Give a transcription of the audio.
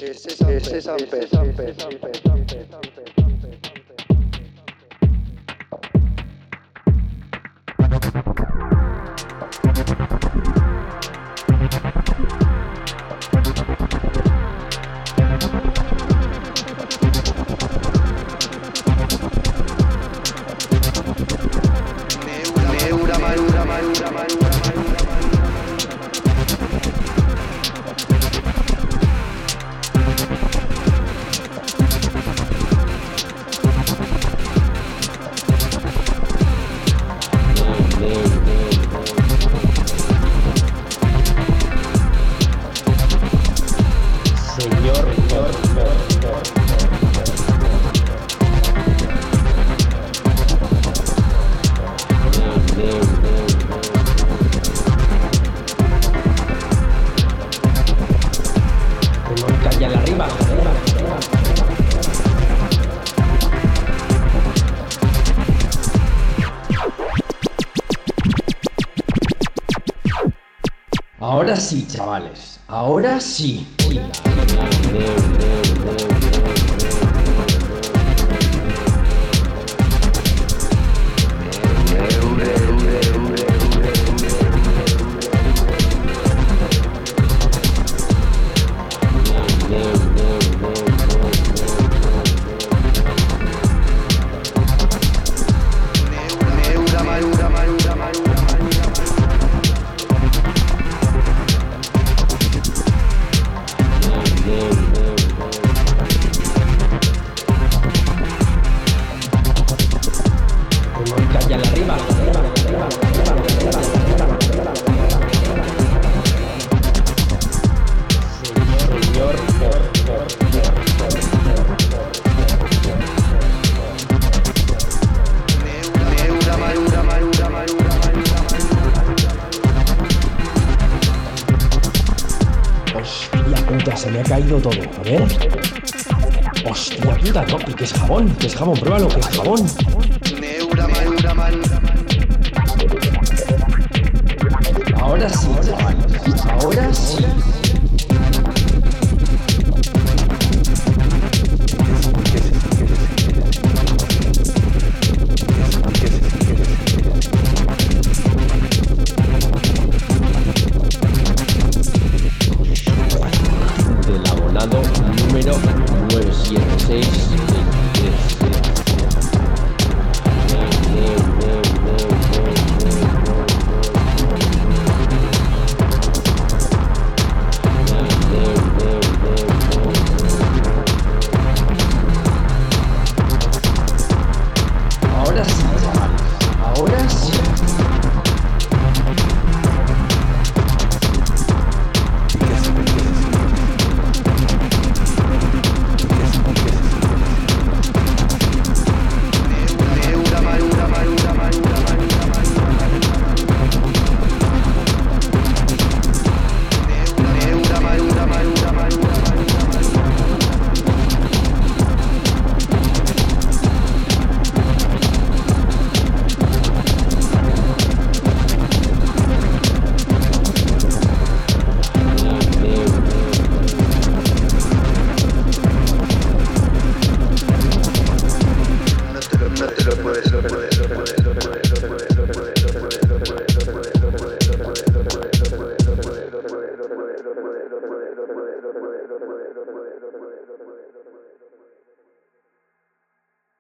Ese San Pedro. Ahora sí, chavales, ahora sí. Hostia puta, se me ha caído todo. A ver. Hostia puta, no, que es jabón, pruébalo, que es jabón. Ahora sí, chavales, ahora sí. Del abonado número 97623. Ahora sí, chavales, ahora sí. No te lo puedes.